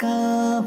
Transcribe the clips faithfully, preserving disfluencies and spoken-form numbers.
کا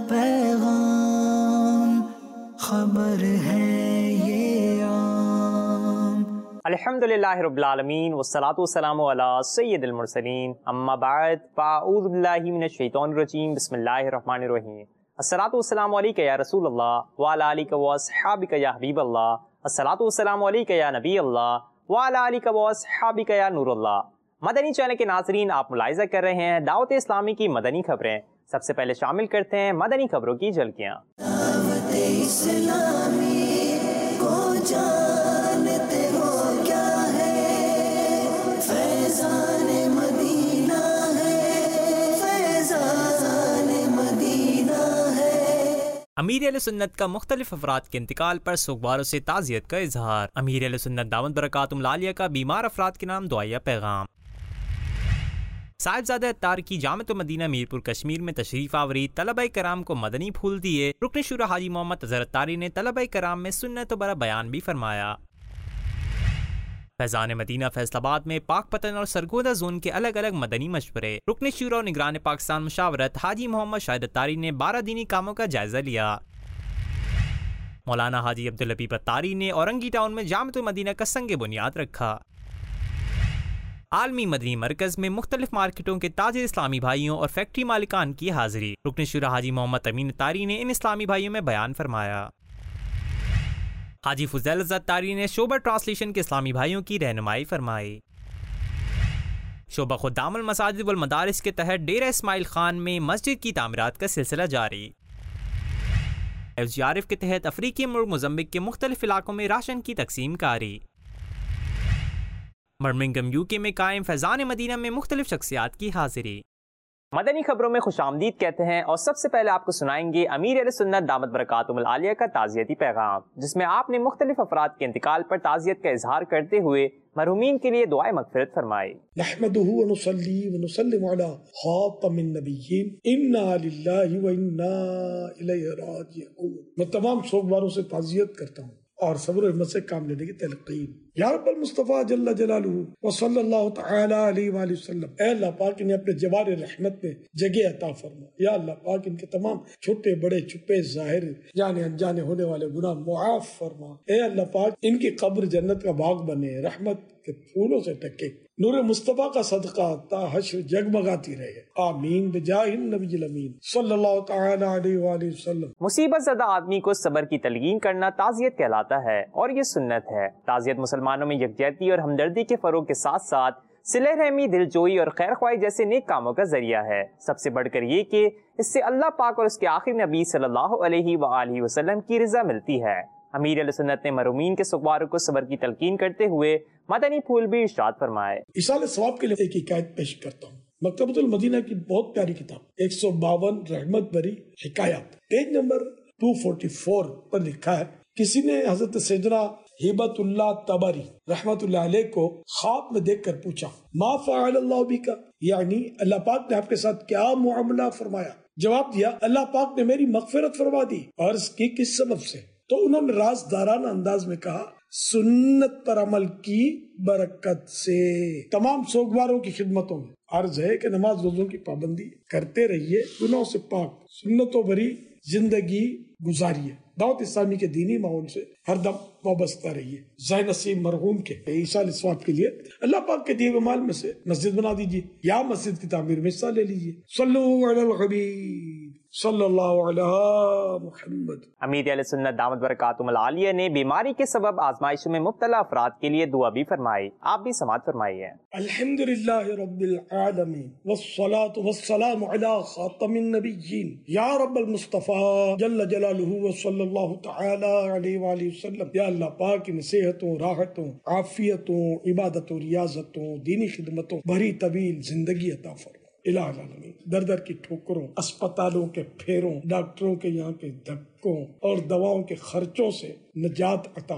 پیغام، خبر ہے یہ عام۔ الحمدللہ رب العالمین والصلاة والسلام علی سید المرسلین، اما بعد فاعوذ باللہ من الشیطان الرجیم، بسم اللہ الرحمن الرحیم۔ الصلاة والسلام علیکہ یا رسول اللہ وعلی آلکہ واصحابکہ یا حبیب اللہ، الصلاة والسلام علیکہ یا نبی اللہ وعلی آلکہ واصحابکہ یا نور اللہ۔ مدنی چینل کے ناظرین، آپ ملاحظہ کر رہے ہیں دعوت اسلامی کی مدنی خبریں۔ سب سے پہلے شامل کرتے ہیں مدنی خبروں کی جھلکیاں۔ دعوت اسلامی کو جانتے ہو کیا ہے، فیضان مدینہ ہے، فیضان مدینہ ہے۔ امیر اہل سنت کا مختلف افراد کے انتقال پر سوگواروں سے تعزیت کا اظہار۔ امیر اہل سنت دامت برکاتہم العالیہ کا بیمار افراد کے نام دعائیہ پیغام۔ صاحبزادہ اتار کی جامع مدینہ میرپور کشمیر میں تشریف آوری، طلبہ کرام کو مدنی پھول دیے۔ رکن شورا حاجی محمد اظہر اتاری نے طلبہ کرام میں سنت و برا بیان بھی فرمایا۔ فیضان مدینہ فیصل آباد میں پاک پتن اور سرگودا زون کے الگ الگ مدنی مشورے۔ رکن شورا اور نگران پاکستان مشاورت حاجی محمد شاہد اتاری نے بارہ دینی کاموں کا جائزہ لیا۔ مولانا حاجی عبداللطیف اتاری نے اورنگی ٹاؤن میں جامع مدینہ کا سنگ بنیاد رکھا۔ عالمی مدنی مرکز میں مختلف مارکیٹوں کے تاجر اسلامی بھائیوں اور فیکٹری مالکان کی حاضری۔ رکن شورا حاجی محمد امین اتاری نے ان اسلامی بھائیوں میں بیان فرمایا۔ حاجی فضیل اتاری نے شعبہ ٹرانسلیشن کے اسلامی بھائیوں کی رہنمائی فرمائی۔ شعبہ خدام المساجد والمدارس کے تحت ڈیرہ اسماعیل خان میں مسجد کی تعمیرات کا سلسلہ جاری۔ ایف جی آر ایف کے تحت افریقی ملک موزمبیق کے مختلف علاقوں میں راشن کی تقسیم کاری۔ برمنگھم یو کے میں قائم فیضان مدینہ میں مختلف شخصیات کی حاضری۔ مدنی خبروں میں خوش آمدید کہتے ہیں اور سب سے پہلے آپ کو سنائیں گے امیر اہل سنت دامت برکاتہم العالیہ کا تعزیتی پیغام، جس میں آپ نے مختلف افراد کے انتقال پر تعزیت کا اظہار کرتے ہوئے مرحومین کے لیے دعائے مغفرت فرمائی۔ نحمدہ ونصلی ونسلم علی خاتم النبیین، انا للہ وانا الیہ راجعون۔ میں تمام سوگواروں سے تعزیت کرتا ہوں اور صبر و ہمت سے کام لینے کی تلقین۔ یا رب المصطفیٰ جل جلالہ وصلی اللہ تعالی علیہ وآلہ وسلم، اے اللہ پاک انہیں اپنے جوار رحمت میں جگہ عطا فرما۔ یا اللہ پاک ان کے تمام چھوٹے بڑے چھپے ظاہر جانے انجانے ہونے والے گناہ معاف فرما۔ اے اللہ پاک ان کی قبر جنت کا باغ بنے، رحمت کے پھولوں سے ٹکے، نور مصطفیٰ کا صدقہ تا حشر جگمگاتی رہے، آمین بجاہ النبی الامین صلی اللہ تعالی علیہ وآلہ وسلم۔ مصیبت زدہ آدمی کو صبر کی تلقین کرنا تعزیت کہلاتا ہے اور یہ سنت ہے۔ تعزیت مسلمانوں میں یکجہتی اور ہمدردی کے فروغ کے ساتھ ساتھ صلہ رحمی، دل جوئی اور خیر خواہی جیسے نیک کاموں کا ذریعہ ہے۔ سب سے بڑھ کر یہ کہ اس سے اللہ پاک اور اس کے آخری نبی صلی اللہ علیہ وآلہ وسلم کی رضا ملتی ہے۔ امیر اہل سنت نے مرحومین کے سوگواروں کو صبر کی تلقین کرتے ہوئے مدنی پھول بھی ارشاد فرمائے۔ ایصال ثواب کے لیے ایک حکایت پیش کرتا ہوں۔ مکتبۃ المدینہ کی بہت پیاری کتاب ایک سو باون رحمت بری حکایات، پیج نمبر دو سو چوالیس پر لکھا ہے، کسی نے حضرت سیدنا ہبت اللہ تبری رحمت اللہ علیہ کو خواب میں دیکھ کر پوچھا، ما فعل اللہ بک، یعنی اللہ پاک نے آپ کے ساتھ کیا معاملہ فرمایا؟ جواب دیا، اللہ پاک نے میری مغفرت فرما دی۔ عرض کی کس سبب سے؟ تو انہوں نے رازدارانہ انداز میں کہا، سنت پر عمل کی برکت سے۔ تمام سوگواروں کی خدمتوں میں عرض ہے کہ نماز روزوں کی پابندی کرتے رہیے، گناہوں سے پاک سنتوں بری زندگی گزاریے، دعوت اسلامی کے دینی ماحول سے ہر دم وابستہ رہیے۔ ذہن نصیب مرحوم کے ایصال ثواب کے لیے اللہ پاک کے دیے ہوئے مال میں سے مسجد بنا دیجیے یا مسجد کی تعمیر میں حصہ لے لیجیے۔ صلو علی الحبیب صلی اللہ علی محمد۔ امیر اہل سنت دامت برکاتہم العالیہ نے بیماری کے سبب آزمائشوں میں مبتلا افراد کے لیے دعا بھی فرمائی، آپ بھی سماعت فرمائیے۔ الحمدللہ رب العالمین والصلاة والسلام علی خاتم النبیین، یا رب المصطفیٰ جل جلالہ وصلی اللہ تعالی علیہ وآلہ وسلم۔ یا اللہ پاک ان صحتوں، راحتوں، عافیتوں، عبادتوں، ریاضتوں، دینی خدمتوں بھری طویل زندگی عطا فرما۔ الہ العالمین، در در کی ٹھوکروں، اسپتالوں کے پھیروں، ڈاکٹروں کے یہاں کے دھکوں اور دواؤں کے خرچوں سے نجات عطا فرما۔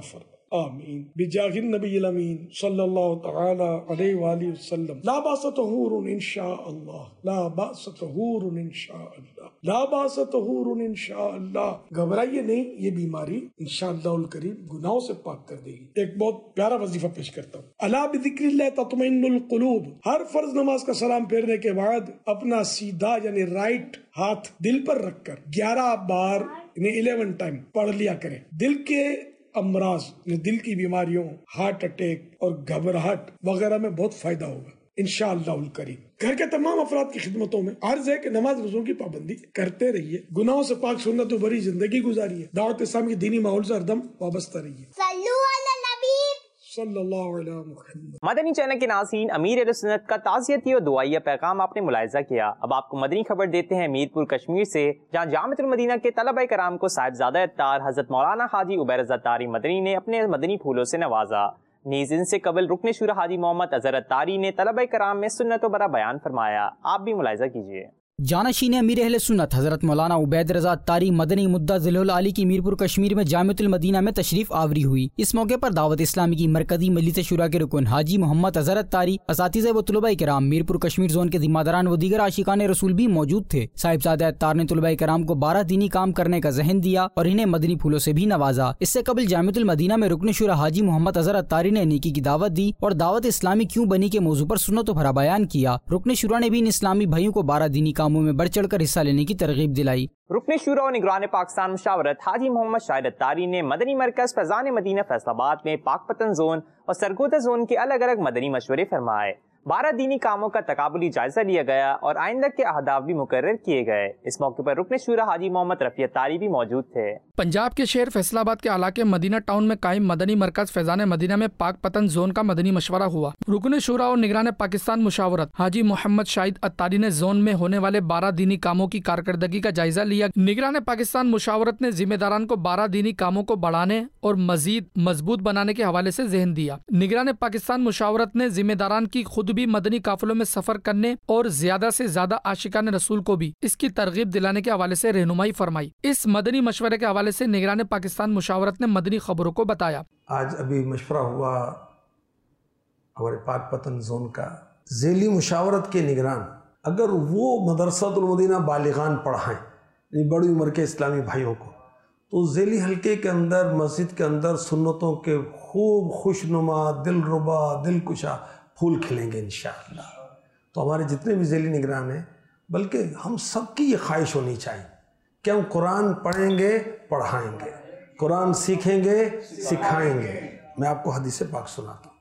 آمین بجاہ النبی الامین صلی اللہ تعالی علیہ وآلہ وسلم. لا باس طہور انشاء اللہ، لا باس طہور انشاء اللہ، لا باس طہور انشاء اللہ. گھبرائیے نہیں، یہ بیماری انشاءاللہ الکریم گناہوں سے پاک کر دے گی. ایک بہت پیارا وظیفہ پیش کرتا ہوں. الا بذکر اللہ تطمئن القلوب. ہر فرض نماز کا سلام پھیرنے کے بعد اپنا سیدھا یعنی رائٹ ہاتھ دل پر رکھ کر گیارہ بار یعنی الیون ٹائم پڑھ لیا کریں. دل کے امراض یعنی دل کی بیماریوں، ہارٹ اٹیک اور گھبراہٹ وغیرہ میں بہت فائدہ ہوگا انشاءاللہ الکریم. گھر کے تمام افراد کی خدمتوں میں عرض ہے کہ نماز روزوں کی پابندی کرتے رہیے، گناہوں سے پاک سنت و بری زندگی گزاریے، دعوت اسلامی کی دینی ماحول سے ہردم وابستہ رہیے. صلو علی النبی صلی اللہ علیہ محمد. مدنی چینل کے ناظرین، امیر اہل سنت کا تعزیتی اور دعائیہ پیغام آپ نے ملاحظہ کیا. اب آپ کو مدنی خبر دیتے ہیں میرپور کشمیر سے، جہاں جامعۃ المدینہ کے طلبہ کرام کو صاحبزادہ اتار حضرت مولانا حاجی عبیر اتاری مدنی نے اپنے مدنی پھولوں سے نوازا. نیز ان سے قبل رکن شورا حاجی محمد اظہر اتاری نے طلبہ کرام میں سنت و برا بیان فرمایا. آپ بھی ملاحظہ کیجیے. جانشین امیر اہل سنت حضرت مولانا عبید رضا اتاری مدنی مدہ ذل العالی کی میرپور کشمیر میں جامعۃ المدینہ میں تشریف آوری ہوئی. اس موقع پر دعوت اسلامی کی مرکزی مجلس شورا کے رکن حاجی محمد اظہر اتاری، اساتذہ و طلباء کرام، میرپور کشمیر زون کے ذمہ داران و دیگر عاشقان رسول بھی موجود تھے. صاحبزادہ اتار نے طلباء کرام کو بارہ دینی کام کرنے کا ذہن دیا اور انہیں مدنی پھولوں سے بھی نوازا. اس سے قبل جامعۃ المدینہ میں رکن شورا حاجی محمد اظہر اتاری نے نیکی کی دعوت دی اور دعوت اسلامی کیوں بنی کے موضوع پر سنت و بھرا بیان کیا. رکن شورا نے بھی ان اسلامی بھائیوں کو بارہ دینی کاموں میں بڑھ چڑھ کر حصہ لینے کی ترغیب دلائی. رکن شورا و نگران پاکستان مشاورت حاجی محمد شاہد اتاری نے مدنی مرکز فیضان مدینہ فیصل آباد میں پاک پتن زون اور سرگودا زون کے الگ الگ مدنی مشورے فرمائے. بارہ دینی کاموں کا تقابلی جائزہ لیا گیا اور آئندہ کے اہداف بھی مقرر کیے گئے. اس موقع پر رکن شورا حاجی محمد رفیع اتاری بھی موجود تھے. پنجاب کے شہر فیصل آباد کے علاقے مدینہ ٹاؤن میں قائم مدنی مرکز فیضان مدینہ میں پاک پتن زون کا مدنی مشورہ ہوا. رکن شورا اور نگران پاکستان مشاورت حاجی محمد شاہد اتاری نے زون میں ہونے والے بارہ دینی کاموں کی کارکردگی کا جائزہ لیا. نگران پاکستان مشاورت نے ذمہ داران کو بارہ دینی کاموں کو بڑھانے اور مزید مضبوط بنانے کے حوالے سے ذہن دیا. نگران پاکستان مشاورت نے ذمہ داران کی خود بھی مدنی قافلوں میں سفر کرنے اور زیادہ سے زیادہ عاشقان رسول کو بھی اس کی ترغیب دلانے کے حوالے سے رہنمائی فرمائی. اس مدنی مشورے کے حوالے سے نگران پاکستان مشاورت نے مدنی خبروں کو بتایا. آج ابھی مشورہ ہوا ہمارے پاک پتن زون کا، ذیلی مشاورت کے نگران اگر وہ مدرسۃ المدینہ بالغان پڑھائیں بڑی عمر کے اسلامی بھائیوں کو، تو ذیلی حلقے کے اندر مسجد کے اندر سنتوں کے خوب خوشنما دل ربا دل کشا پھول کھلیں گے انشاءاللہ. تو ہمارے جتنے بھی ذیلی نگران ہیں، بلکہ ہم سب کی یہ خواہش ہونی چاہیے کہ ہم قرآن پڑھیں گے پڑھائیں گے، قرآن سیکھیں گے سکھائیں گے. میں آپ کو حدیث پاک سناتا ہوں،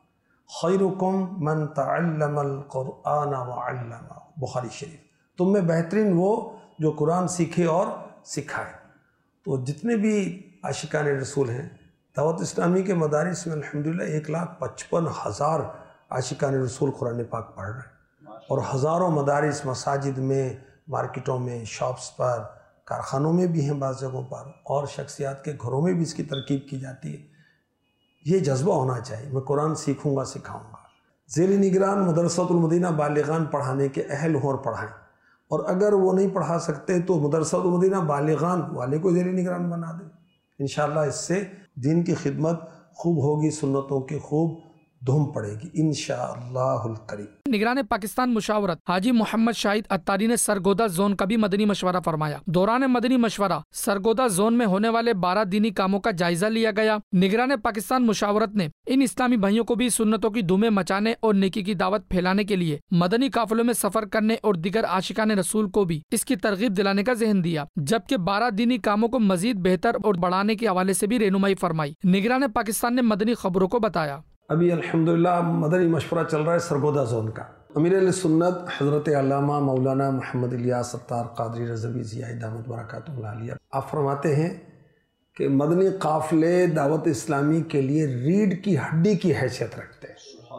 خیرکم من تعلم القرآن وعلمہ، بخاری شریف. تم میں بہترین وہ جو قرآن سیکھے اور سکھائے. تو جتنے بھی عاشقان رسول ہیں دعوت اسلامی کے مدارس میں الحمدللہ ایک لاکھ پچپن ہزار عاشقان رسول قرآن پاک پڑھ رہے ہیں، اور ہزاروں مدارس مساجد میں، مارکیٹوں میں، شاپس پر، کارخانوں میں بھی ہیں، بعض جگہوں پر، اور شخصیات کے گھروں میں بھی اس کی ترکیب کی جاتی ہے. یہ جذبہ ہونا چاہیے، میں قرآن سیکھوں گا سکھاؤں گا. ذیلی نگران مدرسۃ المدینہ بالغان پڑھانے کے اہل ہوں اور پڑھائیں، اور اگر وہ نہیں پڑھا سکتے تو مدرسۃ المدینہ بالغان والے کو ذیلی نگران بنا دیں. انشاءاللہ اس سے دین کی خدمت خوب ہوگی، سنتوں کی خوب دھوم پڑے گی انشاءاللہ الکریم. نگران پاکستان مشاورت حاجی محمد شاہد اتاری نے سرگودا زون کا بھی مدنی مشورہ فرمایا. دوران مدنی مشورہ سرگودا زون میں ہونے والے بارہ دینی کاموں کا جائزہ لیا گیا. نگران پاکستان مشاورت نے ان اسلامی بھائیوں کو بھی سنتوں کی دھومیں مچانے اور نیکی کی دعوت پھیلانے کے لیے مدنی قافلوں میں سفر کرنے اور دیگر عاشقان رسول کو بھی اس کی ترغیب دلانے کا ذہن دیا، جبکہ بارہ دینی کاموں کو مزید بہتر اور بڑھانے کے حوالے سے بھی رہنمائی فرمائی. نگران پاکستان نے مدنی خبروں کو بتایا. ابھی الحمدللہ مدنی مشورہ چل رہا ہے سرگودا زون کا. امیر اہل سنت حضرت علامہ مولانا محمد الیاس اتار قادری رضوی ضیاء دامت برکاتہ اللہ علیہ آپ فرماتے ہیں کہ مدنی قافلے دعوت اسلامی کے لیے ریڑھ کی ہڈی کی حیثیت رکھتے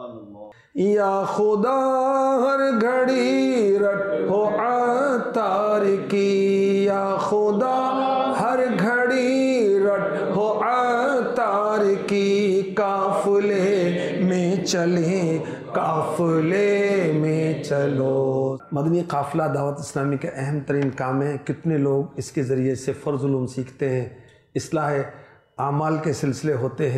ہیں. یا خدا ہر گھڑی رٹ ہو عطار کی، یا خدا ہر گھڑی رٹ ہو عطار کی، قافلے میں چلیں قافلے میں چلو. مدنی قافلہ دعوت اسلامی کا اہم ترین کام ہے. کتنے لوگ اس کے ذریعے سے فرض علوم سیکھتے ہیں، اصلاح اعمال کے سلسلے ہوتے ہیں،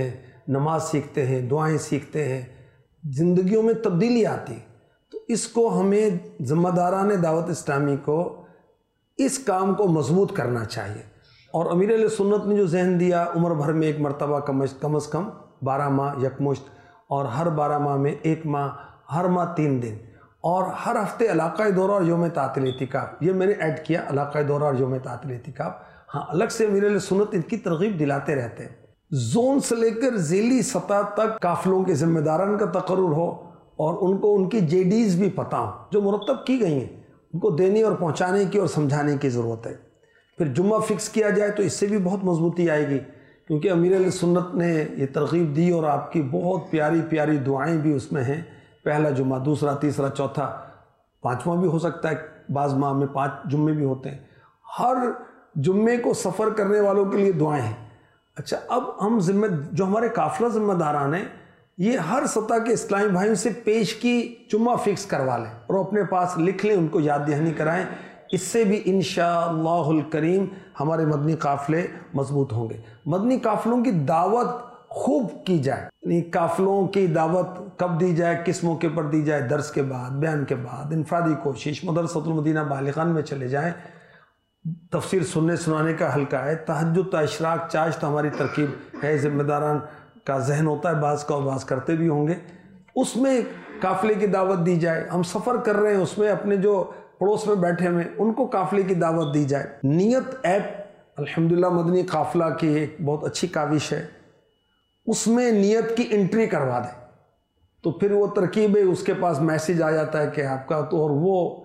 نماز سیکھتے ہیں، دعائیں سیکھتے ہیں، زندگیوں میں تبدیلی آتی. تو اس کو ہمیں ذمہ داران دعوت اسلامی کو اس کام کو مضبوط کرنا چاہیے. اور امیر اہل سنت نے جو ذہن دیا، عمر بھر میں ایک مرتبہ کم کم از کم بارہ ماہ یکمشت، اور ہر بارہ ماہ میں ایک ماہ، ہر ماہ تین دن، اور ہر ہفتے علاقائی دورہ اور یوم تعطیل اعتکاف. یہ میں نے ایڈ کیا، علاقائی دورہ اور یوم تعطیل اعتکاف. ہاں، الگ سے امیر اہل سنت ان کی ترغیب دلاتے رہتے ہیں. زون سے لے کر ذیلی سطح تک قافلوں کے ذمہ داران کا تقرر ہو، اور ان کو ان کی جے ڈیز بھی پتہ ہوں جو مرتب کی گئی ہیں، ان کو دینے اور پہنچانے کی اور سمجھانے کی ضرورت ہے. پھر جمعہ فکس کیا جائے تو اس سے بھی بہت مضبوطی آئے گی، کیونکہ امیر علیہ سنت نے یہ ترغیب دی، اور آپ کی بہت پیاری پیاری دعائیں بھی اس میں ہیں. پہلا جمعہ، دوسرا، تیسرا، چوتھا، پانچواں بھی ہو سکتا ہے، بعض ماہ میں پانچ جمعے بھی ہوتے ہیں. ہر جمعے کو سفر کرنے والوں کے لیے دعائیں ہیں. اچھا، اب ہم ذمہ جو ہمارے قافلہ ذمہ داران ہیں، یہ ہر سطح کے اسلامی بھائیوں سے پیش کی جمعہ فکس کروا لیں اور اپنے پاس لکھ لیں، ان کو یاد دہانی کرائیں. اس سے بھی انشاءاللہ الکریم ہمارے مدنی قافلے مضبوط ہوں گے. مدنی قافلوں کی دعوت خوب کی جائے. یعنی قافلوں کی دعوت کب دی جائے، کس موقع پر دی جائے؟ درس کے بعد، بیان کے بعد، انفرادی کوشش. مدرسۃ المدینہ بالغان میں چلے جائیں، تفسیر سننے سنانے کا حلقہ ہے. تہجد تا اشراق چاشت ہماری ترکیب ہے، ذمہ داران کا ذہن ہوتا ہے، بعض کا بعض کرتے بھی ہوں گے. اس میں قافلے کی دعوت دی جائے. ہم سفر کر رہے ہیں، اس میں اپنے جو پڑوس میں بیٹھے ہوئے ان کو قافلے کی دعوت دی جائے. نیت ایپ الحمدللہ مدنی قافلہ کی ایک بہت اچھی کاوش ہے، اس میں نیت کی انٹری کروا دیں تو پھر وہ ترکیب ہے، اس کے پاس میسیج آ جاتا ہے کہ آپ کا، تو اور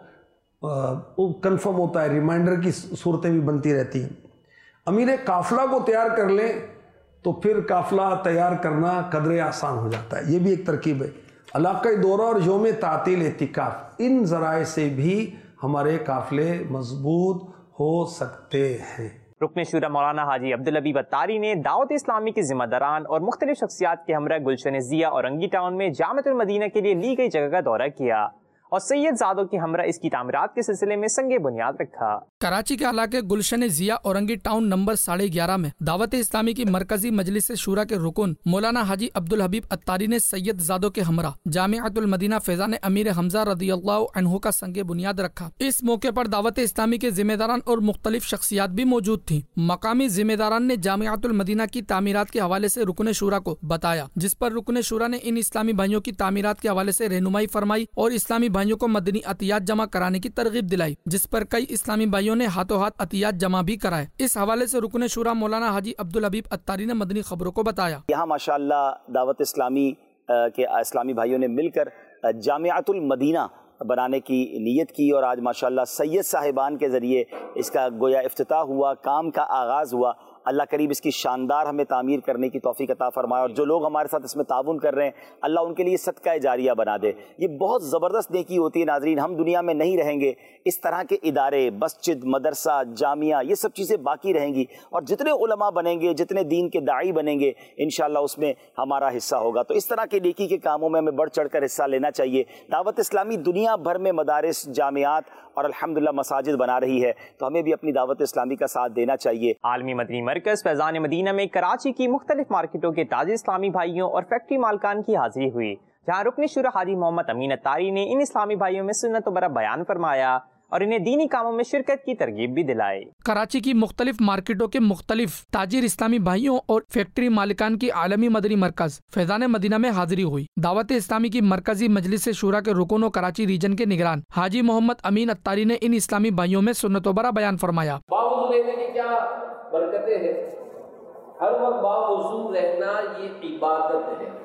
وہ کنفرم ہوتا ہے، ریمائنڈر کی صورتیں بھی بنتی رہتی ہیں. امیر قافلہ کو تیار کر لیں تو پھر قافلہ تیار کرنا قدرے آسان ہو جاتا ہے. یہ بھی ایک ترکیب ہے. علاقائی دورہ اور یوم تعطیل اعتکاف، ان ذرائع سے بھی ہمارے قافلے مضبوط ہو سکتے ہیں. رکن شورا مولانا حاجی عبدالحبیب اتاری نے دعوت اسلامی کے ذمہ داران اور مختلف شخصیات کے ہمراہ گلشن ضیاء اورنگی ٹاؤن میں جامعۃ المدینہ کے لیے لی گئی جگہ کا دورہ کیا اور سید زادوں کے ہمراہ اس کی تعمیرات کے سلسلے میں سنگ بنیاد رکھا. کراچی کے علاقے گلشن ضیاء اورنگی ٹاؤن نمبر ساڑھے گیارہ میں دعوت اسلامی کی مرکزی مجلس شورا کے رکن مولانا حاجی عبدالحبیب اتاری نے سید زادوں کے ہمراہ جامعۃ المدینہ فیضان امیر حمزہ رضی اللہ عنہ کا سنگ بنیاد رکھا. اس موقع پر دعوت اسلامی کے ذمہ داران اور مختلف شخصیات بھی موجود تھیں. مقامی ذمہ داران نے جامعۃ المدینہ کی تعمیرات کے حوالے سے رکن شورا کو بتایا، جس پر رکن شورا نے ان اسلامی بھائیوں کی تعمیرات کے حوالے سے رہنمائی فرمائی اور اسلامی بھائیوں کو مدنی عطیات جمع کرانے کی ترغیب دلائی، جس پر کئی اسلامی بھائیوں نے ہاتھوں ہاتھ عطیات جمع بھی کرائے. اس حوالے سے رکن شورا مولانا حاجی عبدالحبیب اتاری نے مدنی خبروں کو بتایا. یہاں ماشاءاللہ دعوت اسلامی کے اسلامی بھائیوں نے مل کر جامعۃ المدینہ بنانے کی نیت کی، اور آج ماشاءاللہ سید صاحبان کے ذریعے اس کا گویا افتتاح ہوا، کام کا آغاز ہوا. اللہ قریب اس کی شاندار ہمیں تعمیر کرنے کی توفیق عطا فرمائے، اور جو لوگ ہمارے ساتھ اس میں تعاون کر رہے ہیں اللہ ان کے لیے صدقہ جاریہ بنا دے. یہ بہت زبردست نیکی ہوتی ہے ناظرین. ہم دنیا میں نہیں رہیں گے، اس طرح کے ادارے، مسجد، مدرسہ، جامعہ، یہ سب چیزیں باقی رہیں گی، اور جتنے علماء بنیں گے، جتنے دین کے داعی بنیں گے، انشاءاللہ اس میں ہمارا حصہ ہوگا. تو اس طرح کے نیکی کے کاموں میں ہمیں بڑھ چڑھ کر حصہ لینا چاہیے. دعوت اسلامی دنیا بھر میں مدارس، جامعات اور الحمدللہ مساجد بنا رہی ہے، تو ہمیں بھی اپنی دعوت اسلامی کا ساتھ دینا چاہیے. عالمی مدنی مرکز فیضان مدینہ میں کراچی کی مختلف مارکیٹوں کے تاجر اسلامی بھائیوں اور فیکٹری مالکان کی حاضری ہوئی، جہاں رکن شورا حاجی محمد امین اتاری نے ان اسلامی بھائیوں میں سنت و برا بیان فرمایا اور انہیں دینی کاموں میں شرکت کی ترغیب بھی دلائی. کراچی کی مختلف مارکیٹوں کے مختلف تاجر اسلامی بھائیوں اور فیکٹری مالکان کی عالمی مدنی مرکز فیضان مدینہ میں حاضری ہوئی. دعوت اسلامی کی مرکزی مجلس شورا کے رکن و کراچی ریجن کے نگران حاجی محمد امین اتاری نے ان اسلامی بھائیوں میں سنت و برا بیان فرمایا. باوضو رہنے کی کیا برکتیں ہیں؟ ہر وقت باوضو رہنا یہ عبادت ہے.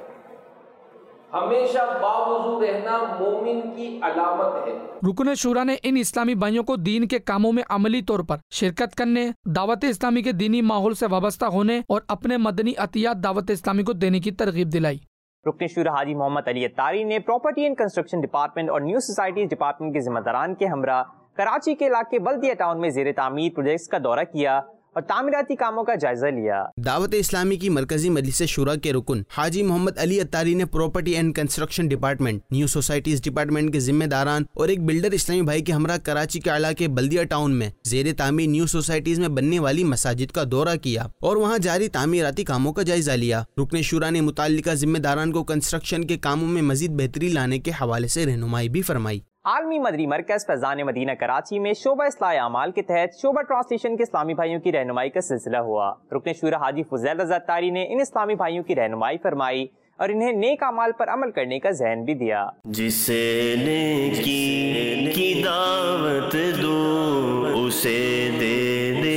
ہمیشہ باوضو رہنا مومن کی علامت ہے. رکن شورا نے ان اسلامی بھائیوں کو دین کے کاموں میں عملی طور پر شرکت کرنے، دعوت اسلامی کے دینی ماحول سے وابستہ ہونے اور اپنے مدنی عطیات دعوت اسلامی کو دینے کی ترغیب دلائی. رکن شورا حاجی محمد علی اتاری نے پراپرٹی اینڈ کنسٹرکشن ڈپارٹمنٹ اور نیو سوسائٹیز ڈپارٹمنٹ کے ذمہ داران کے ہمراہ کراچی کے علاقے بلدیہ ٹاؤن میں زیر تعمیر پروجیکٹس کا دورہ کیا اور تعمیراتی کاموں کا جائزہ لیا۔ دعوت اسلامی کی مرکزی مجلس شورا کے رکن حاجی محمد علی اتاری نے property and construction department, new societies department کے ذمہ داران اور ایک بلڈر اسلامی بھائی کے ہمراہ کراچی کے علاقے بلدیہ ٹاؤن میں زیر تعمیر نیو سوسائٹیز میں بننے والی مساجد کا دورہ کیا اور وہاں جاری تعمیراتی کاموں کا جائزہ لیا۔ رکن شورا نے متعلقہ ذمہ داران کو کنسٹرکشن کے کاموں میں مزید بہتری لانے کے حوالے سے رہنمائی بھی فرمائی۔ عالمی مدنی مرکز فیضان مدینہ کراچی میں شعبہ اصلاح اعمال کے تحت شعبہ ٹرانسلیشن کے اسلامی بھائیوں کی رہنمائی کا سلسلہ ہوا۔ رکن شورا حاجی فضیل رضا اتاری نے ان اسلامی بھائیوں کی رہنمائی فرمائی اور انہیں نیک اعمال پر عمل کرنے کا ذہن بھی دیا۔ جسے نیکی کی دعوت دو اسے دے دے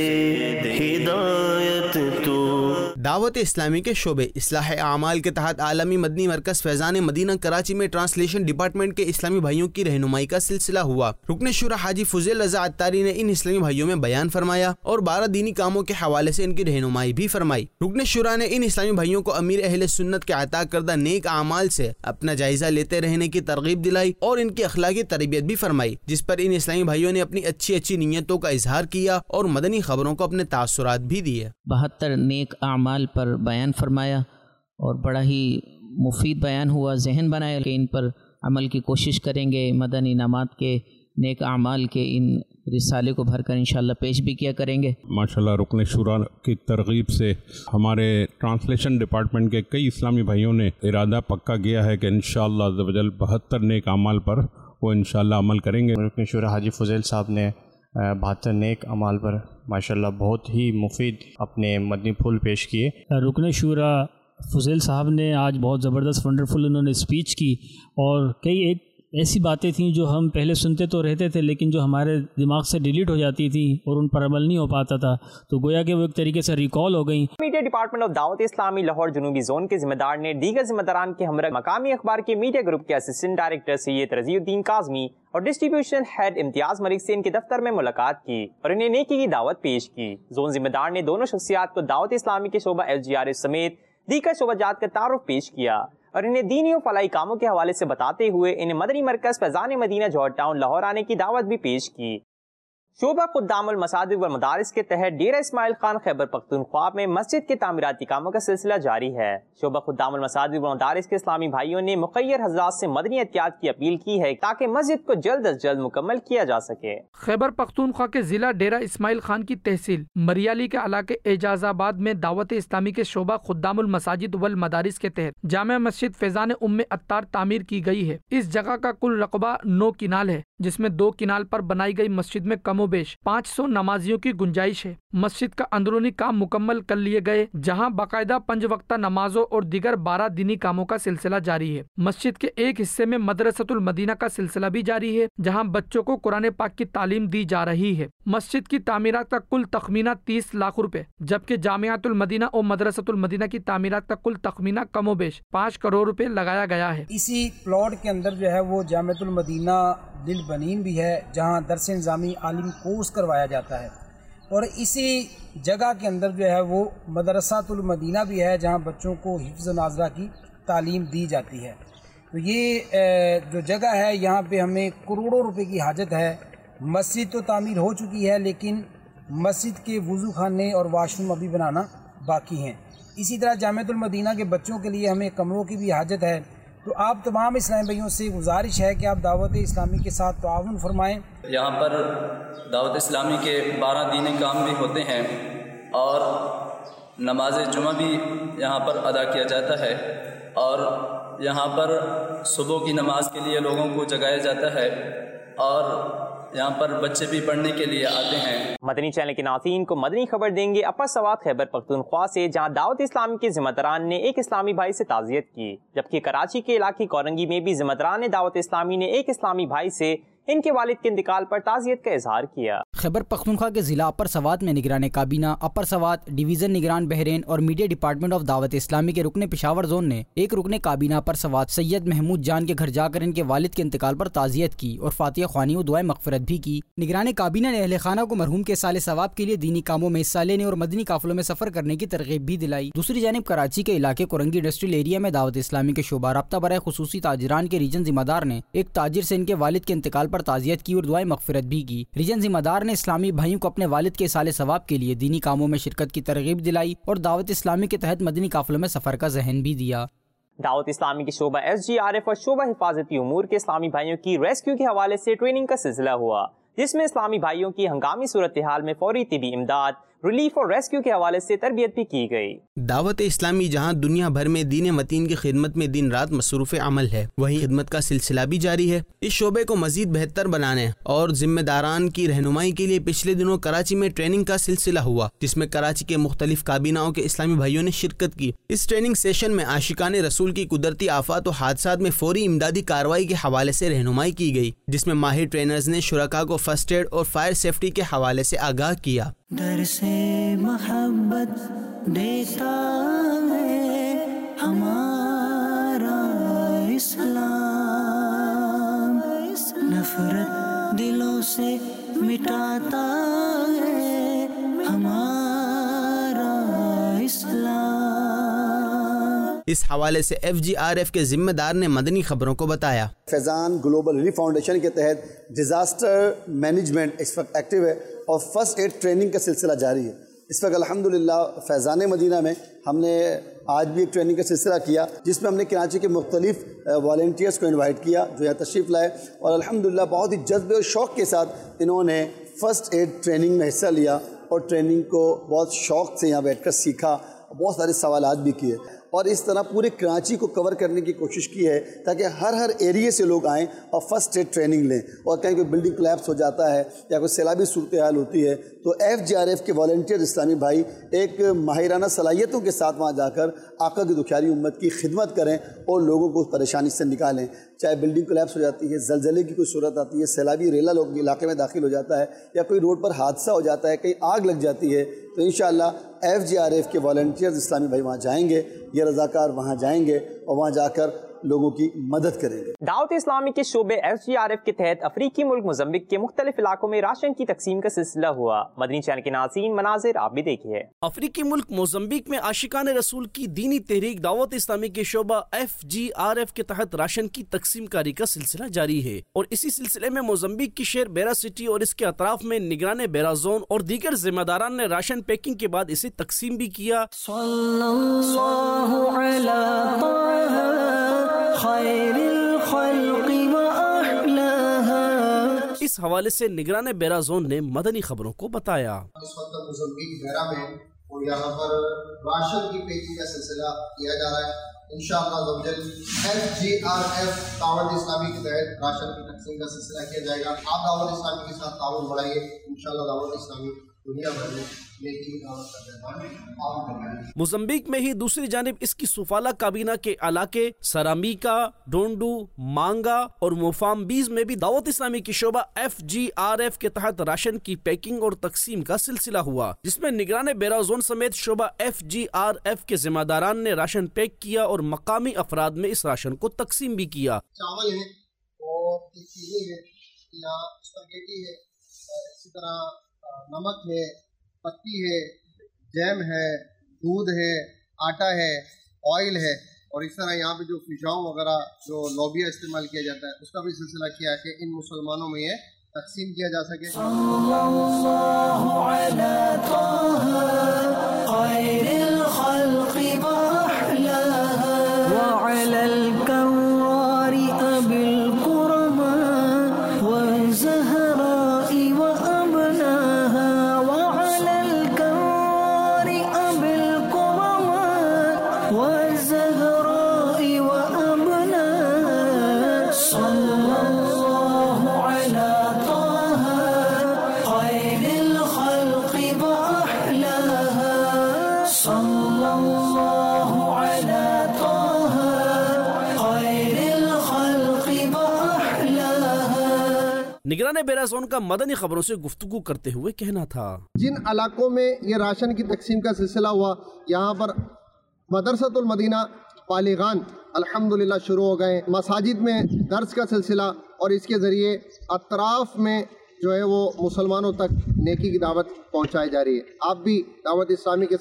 ہدایت تو۔ دعوت اسلامی کے شعبے اصلاح اعمال کے تحت عالمی مدنی مرکز فیضان مدینہ کراچی میں ٹرانسلیشن ڈپارٹمنٹ کے اسلامی بھائیوں کی رہنمائی کا سلسلہ ہوا۔ رکن شورا حاجی فضیل رضا اتاری نے ان اسلامی بھائیوں میں بیان فرمایا اور بارہ دینی کاموں کے حوالے سے ان کی رہنمائی بھی فرمائی۔ رکن شورا نے ان اسلامی بھائیوں کو امیر اہل سنت کے عطا کردہ نیک اعمال سے اپنا جائزہ لیتے رہنے کی ترغیب دلائی اور ان کی اخلاقی تربیت بھی فرمائی، جس پر ان اسلامی بھائیوں نے اپنی اچھی اچھی نیتوں کا اظہار کیا اور مدنی خبروں کو اپنے تاثرات بھی دیے۔ بہتر نیک اعمال پر بیان فرمایا اور بڑا ہی مفید بیان ہوا، ذہن بنایا کہ ان پر عمل کی کوشش کریں گے، مدنی انعامات کے نیک اعمال کے ان رسالے کو بھر کر انشاءاللہ پیش بھی کیا کریں گے۔ ماشاءاللہ رکن شورا کی ترغیب سے ہمارے ٹرانسلیشن ڈپارٹمنٹ کے کئی اسلامی بھائیوں نے ارادہ پکا کیا ہے کہ انشاءاللہ عز و جل بہتر نیک اعمال پر وہ انشاءاللہ عمل کریں گے۔ رکن شورا حاجی فضیل صاحب نے بہتر نیک اعمال پر ماشاءاللہ بہت ہی مفید اپنے مدنی پھول پیش کیے۔ رکن شورا فضیل صاحب نے آج بہت زبردست ونڈرفل انہوں نے اسپیچ کی اور کئی ایک ایسی باتیں تھیں جو ہم پہلے سنتے تو رہتے تھے لیکن جو ہمارے دماغ سے ڈیلیٹ ہو جاتی تھیں اور ان پر عمل نہیں ہو پاتا تھا، تو گویا کہ وہ ایک طریقے سے ریکال ہو گئیں۔ میڈیا ڈپارٹمنٹ آف دعوت اسلامی لاہور جنوبی زون کے ذمہ دار نے دیگر ذمہ داران کے ہمراہ مقامی اخبار کے میڈیا گروپ کے assistant director Syed Raziuddin Kazmi اور ڈسٹریبیوشن ہیڈ امتیاز ملک سے ان کے دفتر میں ملاقات کی اور انہیں نیکی کی دعوت پیش کی۔ زون ذمہ دار نے دونوں شخصیات کو دعوت اسلامی کے شعبہ ایل جی آر ایف سمیت دیگر شعبہ جات کا تعارف پیش کیا اور انہیں دینی و فلاحی کاموں کے حوالے سے بتاتے ہوئے انہیں مدنی مرکز فیضان مدینہ جوہر ٹاؤن لاہور آنے کی دعوت بھی پیش کی۔ شعبہ خدام المساجد والمدارس کے تحت ڈیرہ اسماعیل خان خیبر پختونخوا میں مسجد کے تعمیراتی کاموں کا سلسلہ جاری ہے۔ شعبہ خدام المساجد والمدارس کے اسلامی بھائیوں نے مخیر حضرات سے مدنی احتیاط کی اپیل کی ہے تاکہ مسجد کو جلد از جلد مکمل کیا جا سکے۔ خیبر پختونخوا کے ضلع ڈیرہ اسماعیل خان کی تحصیل مریالی کے علاقے اعجاز آباد میں دعوت اسلامی کے شعبہ خدام المساجد والمدارس کے تحت جامع مسجد فیضان ام اتار تعمیر کی گئی ہے۔ اس جگہ کا کل رقبہ نو کنال ہے، جس میں دو کنال پر بنائی گئی مسجد میں کم و بیش پانچ سو نمازیوں کی گنجائش ہے۔ مسجد کا اندرونی کام مکمل کر لیے گئے، جہاں باقاعدہ پنج وقتہ نمازوں اور دیگر بارہ دینی کاموں کا سلسلہ جاری ہے۔ مسجد کے ایک حصے میں مدرسۃ المدینہ کا سلسلہ بھی جاری ہے، جہاں بچوں کو قرآن پاک کی تعلیم دی جا رہی ہے۔ مسجد کی تعمیرات کا کل تخمینہ تیس لاکھ روپے، جبکہ جامعۃ المدینہ اور مدرسۃ المدینہ کی تعمیرات کا کل تخمینہ کم و بیش پانچ کروڑ روپے لگایا گیا ہے۔ اسی پلاٹ کے اندر جو ہے وہ جامعۃ المدینہ للبنین بھی ہے، جہاں درس نظامی عالم کورس کروایا جاتا ہے، اور اسی جگہ کے اندر جو ہے وہ مدرسۃ المدینہ بھی ہے، جہاں بچوں کو حفظ و ناظرہ کی تعلیم دی جاتی ہے۔ تو یہ جو جگہ ہے یہاں پہ ہمیں کروڑوں روپے کی حاجت ہے۔ مسجد تو تعمیر ہو چکی ہے لیکن مسجد کے وضو خانے اور واش روم ابھی بنانا باقی ہیں۔ اسی طرح جامعۃ المدینہ کے بچوں کے لیے ہمیں کمروں کی بھی حاجت ہے۔ تو آپ تمام اسلامی بھائیوں سے گزارش ہے کہ آپ دعوت اسلامی کے ساتھ تعاون فرمائیں۔ یہاں پر دعوت اسلامی کے بارہ دینی کام بھی ہوتے ہیں اور نماز جمعہ بھی یہاں پر ادا کیا جاتا ہے، اور یہاں پر صبح کی نماز کے لیے لوگوں کو جگایا جاتا ہے، اور یہاں پر بچے بھی پڑھنے کے لیے آتے ہیں۔ مدنی چینل کے ناظرین کو مدنی خبر دیں گے اپر سوات خیبر پختونخوا سے، جہاں دعوت اسلامی کے ذمہ داران نے ایک اسلامی بھائی سے تعزیت کی، جبکہ کراچی کے علاقے کورنگی میں بھی ذمہ داران دعوت اسلامی نے ایک اسلامی بھائی سے ان کے والد کے انتقال پر تعزیت کا اظہار کیا۔ خیبر پختونخوا کے ضلع اپر سوات میں نگران کابینہ اپر سوات ڈویژن نگران بحرین اور میڈیا ڈپارٹمنٹ آف دعوت اسلامی کے رکن پشاور زون نے ایک رکن کابینہ اپر سوات سید محمود جان کے گھر جا کر ان کے والد کے انتقال پر تعزیت کی اور فاتحہ خوانی و دعائیں مغفرت بھی کی۔ نگران کابینہ نے اہل خانہ کو مرحوم کے سال ثواب کے لیے دینی کاموں میں حصہ لینے اور مدنی قافلوں میں سفر کرنے کی ترغیب بھی دلائی۔ دوسری جانب کراچی کے علاقے کورنگی انڈسٹریل ایریا میں دعوت اسلامی کے شعبہ رابطہ برائے خصوصی تاجران کے ریجن ذمہ دار نے ایک تاجر سے ان کے والد کے انتقال پر پر تعزیت کی اور دعائیں مغفرت بھی کی۔ ریجن ذمہ دار نے اسلامی بھائیوں کو اپنے والد کے سال ثواب کے لیے دینی کاموں میں شرکت کی ترغیب دلائی اور دعوت اسلامی کے تحت مدنی قافلوں میں سفر کا ذہن بھی دیا۔ دعوت اسلامی کے شعبہ ایس جی آر ایف اور شعبہ حفاظتی امور کے اسلامی بھائیوں کی ریسکیو کے حوالے سے ٹریننگ کا سلسلہ ہوا، جس میں اسلامی بھائیوں کی ہنگامی صورتحال میں فوری طبی امداد، ریلیف اور ریسکیو کے حوالے سے تربیت بھی کی گئی۔ دعوت اسلامی جہاں دنیا بھر میں دین متین کی خدمت میں دن رات مصروف عمل ہے، وہیں خدمت کا سلسلہ بھی جاری ہے۔ اس شعبے کو مزید بہتر بنانے اور ذمہ داران کی رہنمائی کے لیے پچھلے دنوں کراچی میں ٹریننگ کا سلسلہ ہوا، جس میں کراچی کے مختلف کابیناؤں کے اسلامی بھائیوں نے شرکت کی۔ اس ٹریننگ سیشن میں عاشقان رسول کی قدرتی آفات و حادثات میں فوری امدادی کارروائی کے حوالے سے رہنمائی کی گئی، جس میں ماہر ٹرینرز نے شرکاء کو فرسٹ ایڈ اور فائر سیفٹی کے حوالے سے آگاہ کیا۔ در سے محبت دیتا ہے ہمارا اسلام، نفرت دلوں سے مٹاتا ہے ہمارا اسلام۔ اس حوالے سے ایف جی آر ایف کے ذمہ دار نے مدنی خبروں کو بتایا، فیضان گلوبل ریلیف فاؤنڈیشن کے تحت ڈیزاسٹر مینجمنٹ اس وقت ایکٹیو ہے اور فرسٹ ایڈ ٹریننگ کا سلسلہ جاری ہے۔ اس وقت الحمدللہ فیضان مدینہ میں ہم نے آج بھی ایک ٹریننگ کا سلسلہ کیا، جس میں ہم نے کراچی کے مختلف والنٹیئرس کو انوائٹ کیا جو یہاں تشریف لائے، اور الحمدللہ بہت ہی جذبے اور شوق کے ساتھ انہوں نے فرسٹ ایڈ ٹریننگ میں حصہ لیا اور ٹریننگ کو بہت شوق سے یہاں بیٹھ کر سیکھا، بہت سارے سوالات بھی کیے، اور اس طرح پورے کراچی کو کور کرنے کی کوشش کی ہے تاکہ ہر ہر ایریے سے لوگ آئیں اور فرسٹ ایڈ ٹریننگ لیں، اور کہیں کوئی بلڈنگ کلیپس ہو جاتا ہے یا کوئی سیلابی صورتحال ہوتی ہے تو ایف جی آر ایف کے والنٹیئر اسلامی بھائی ایک ماہرانہ صلاحیتوں کے ساتھ وہاں جا کر آقا کی دکھیاری امت کی خدمت کریں اور لوگوں کو اس پریشانی سے نکالیں، چاہے بلڈنگ کلیپس ہو جاتی ہے، زلزلے کی کوئی صورت آتی ہے، سیلابی ریلا لوگ علاقے میں داخل ہو جاتا ہے، یا کوئی روڈ پر حادثہ ہو جاتا ہے، کہیں آگ لگ جاتی ہے، تو انشاءاللہ ایف جی آر ایف کے والنٹیئرز اسلامی بھائی وہاں جائیں گے، یہ رضاکار وہاں جائیں گے اور وہاں جا کر لوگوں کی مدد کریں گے۔ دعوت اسلامی کے شعبے ایف جی آر ایف کے تحت افریقی ملک موزمبیق کے مختلف علاقوں میں راشن کی تقسیم کا سلسلہ ہوا۔ مدنی چینل کے ناظرین مناظر آپ بھی دیکھیے۔ افریقی ملک موزمبیق میں عاشقان رسول کی دینی تحریک دعوت اسلامی کے شعبہ ایف جی آر ایف کے تحت راشن کی تقسیم کاری کا سلسلہ جاری ہے، اور اسی سلسلے میں موزمبیق کی شہر بیرا سٹی اور اس کے اطراف میں نگران بیرا زون اور دیگر ذمہ داران نے راشن پیکنگ کے بعد اسے تقسیم بھی کیا۔ صلی اللہ علیہ خیر الخلق وأحلاها۔ اس حوالے سے نگران بیرا زون نے مدنی خبروں کو بتایا، اس وقت موزمبیق بیرا میں اور یہاں پر راشن کی پیکنگ کا سلسلہ کیا جا رہا ہے۔ انشاءاللہ ایف جی آر ایف دعوت اسلامی کے تحت راشن کی تقسیم کا سلسلہ کیا جائے گا۔ آپ دعوت اسلامی کے ساتھ تعاون بڑھائیے، انشاءاللہ دعوت اسلامی دنیا بھر میں موزمبیق میں ہی دوسری جانب اس کی سفالہ کابینہ کے علاقے سرامیکا، ڈونڈو، مانگا اور موفامبیز میں بھی دعوت اسلامی کی شعبہ ایف جی آر ایف کے تحت راشن کی پیکنگ اور تقسیم کا سلسلہ ہوا، جس میں نگران بیرا زون سمیت شعبہ ایف جی آر ایف کے ذمہ داران نے راشن پیک کیا اور مقامی افراد میں اس راشن کو تقسیم بھی کیا۔ چاول ہے اور چینی ہے یا اسپاگیٹی ہے، اسی طرح نمک ہے، پتی ہے، جیم ہے، دودھ ہے، آٹا ہے، آئل ہے، اور اس طرح یہاں پہ جو فجاؤں وغیرہ جو لوبیا استعمال کیا جاتا ہے اس کا بھی سلسلہ کیا ہے کہ ان مسلمانوں میں یہ تقسیم کیا جا سکے۔ صلی اللہ علی طه خیر الخلق وأحلاها وعلى الكرار أبي الكرماء والزهراء وأبناها وعلى الكرار أبي الكرماء والزهراء وأبناها صلى الله على طه خير الخلق وأحلاها صلى الله على نگران بیرا زون کا مدنی خبروں سے گفتگو کرتے ہوئے کہنا تھا، جن علاقوں میں یہ راشن کی تقسیم کا سلسلہ ہوا یہاں پر مدرسۃ المدینہ بالغان الحمدللہ شروع ہو گئے، مساجد میں درس کا سلسلہ اور اس کے ذریعے اطراف میں جو ہے وہ مسلمانوں تک نیکی کی دعوت پہنچائی جا رہی ہے۔ آپ بھی دعوت اسلامی کے ساتھ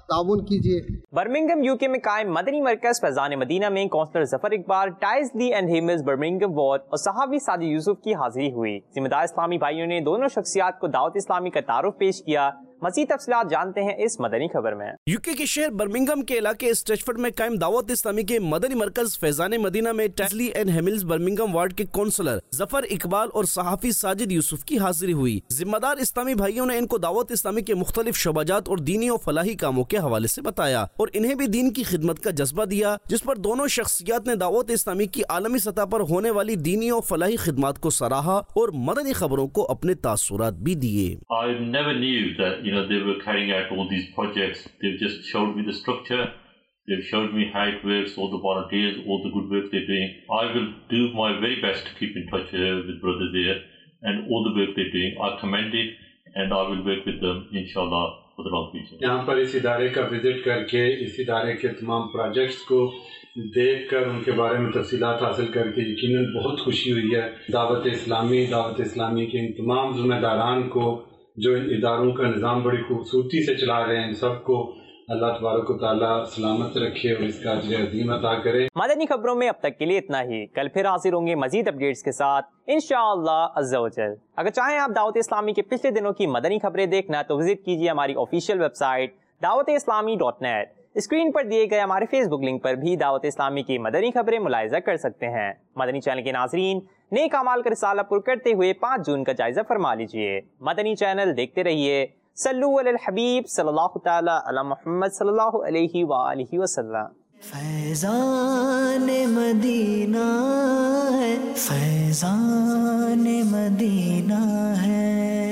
ताउन कीजिए। बर्मिंघम यूके में कायम मदनी मरकज फैजान मदीना में councillor Zafar Iqbal, Tyseley and Hay Mills Birmingham ward और सहावी साजिद यूसुफ की हाजिरी हुई। जिम्मेदार इस्लामी भाइयों ने दोनों शख्सियात को दावत इस्लामी का तारुफ पेश किया। मज़ीद तफसीलात जानते हैं इस मदनी खबर में। यूके के शहर बर्मिंघम के इलाके स्ट्रेचफोर्ड में कायम दावत इस्लामी के मदनी मरकज फैजान मदीना में Tyseley and Hay Mills Birmingham ward के कौंसलर जफर इकबाल और सहाफी साजिद यूसुफ की हाजिरी हुई। जिम्मेदार इस्लामी भाइयों ने इनको दावत इस्लामी के मुख्तलिफ शोबाजात और दीनी और फलाही कामों के हवाले से बताया और इन्हें भी दीन की खिदमत का जज्बा दिया, जिस पर दोनों शख्सियात ने दावत इस्लामी की आलमी सतह पर होने वाली दीनी और फलाही खिदमत को सराहा और मदनी खबरों को अपने तासुरात भी दिए। I never knew that you know they were carrying out all these projects. They've just showed me the structure. They've showed me how it works, all the volunteers, all the good work they're doing. I will do my very best to keep in touch uh, with brothers there and all the work they're doing. I commend it and I will work with them inshallah for the long future. यहाँ पर इस इदारे का visit करके इस इदारे के तमाम प्रोजेक्ट्स को देख कर उनके बारे में तफसीलात हासिल करके यकीनन बहुत खुशी हुई है। दावत इस्लामी दावत इस्लामी के इन तमाम ज़िम्मेदारान को जो इन इदारों का निज़ाम बड़ी खूबसूरती से चला रहे हैं, इन सबको अल्लाह तबारक व तआला सलामत रखे और इसका अजर अज़ीम अता करे। मदनी खबरों में अब तक के लिए इतना ही। कल फिर हाजिर होंगे मजीद अपडेट्स के साथ इंशाअल्लाह अज़्ज़ा व जल। अगर चाहें आप दावत इस्लामी के पिछले दिनों की मदनी खबरें देखना तो विजिट कीजिए हमारी official website Dawat Islami dot net. Screen पर दिए गए हमारे फेसबुक लिंक पर भी दावत इस्लामी की मदनी खबरें मुलाहिजा कर सकते हैं। मदनी चैनल के नाजरीन, नेक अमाल का रिसाला पुर करते हुए पाँच जून का जायजा फरमा लीजिए। मदनी चैनल देखते रहिए। सल्लु अलल हबीब सल्लल्लाहु तआला अला मुहम्मद सल्लल्लाहु अलैहि व आलिहि वसल्लम। फैज़ान मदीना है, फैज़ान मदीना है,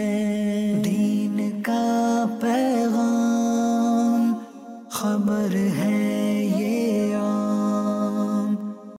दीन का पैगाम खबर है ये